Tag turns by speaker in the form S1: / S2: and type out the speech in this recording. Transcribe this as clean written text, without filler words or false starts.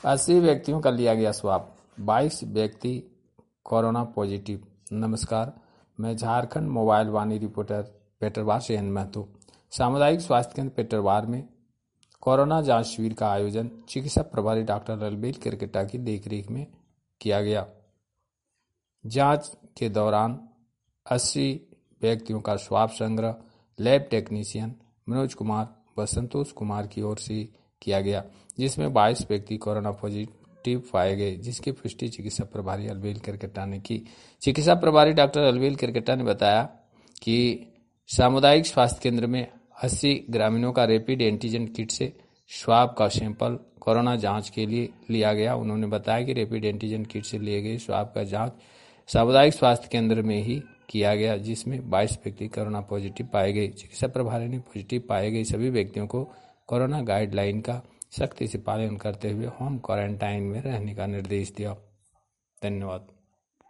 S1: 80 व्यक्तियों का लिया गया स्वाब, 22 व्यक्ति कोरोना पॉजिटिव। नमस्कार, मैं झारखंड मोबाइल वाणी रिपोर्टर पेटरवार से एन महतो। सामुदायिक स्वास्थ्य केंद्र पेटरवार में कोरोना जांच शिविर का आयोजन चिकित्सा प्रभारी डॉक्टर अलबेल केरकेट्टा की देखरेख में किया गया। जांच के दौरान 80 व्यक्तियों का स्वाब संग्रह लैब टेक्नीशियन मनोज कुमार व संतोष कुमार की ओर से किया गया, जिसमें 22 व्यक्ति कोरोना पॉजिटिव पाए गए, जिसकी पुष्टि चिकित्सा प्रभारी अलबेल केरकेट्टा ने की। चिकित्सा प्रभारी डॉक्टर अलबेल केरकेट्टा ने बताया कि सामुदायिक स्वास्थ्य केंद्र में 80 ग्रामीणों का रैपिड एंटीजन किट से स्वाब का सैंपल कोरोना जांच के लिए लिया गया। उन्होंने बताया कि रैपिड एंटीजन किट से लिए गए स्वाब का जांच सामुदायिक स्वास्थ्य केंद्र में ही किया गया, जिसमें 22 व्यक्ति कोरोना पॉजिटिव पाए गए। चिकित्सा प्रभारी ने पॉजिटिव पाए गए सभी व्यक्तियों को कोरोना गाइडलाइन का सख्ती से पालन करते हुए होम क्वारंटाइन में रहने का निर्देश दिया। धन्यवाद।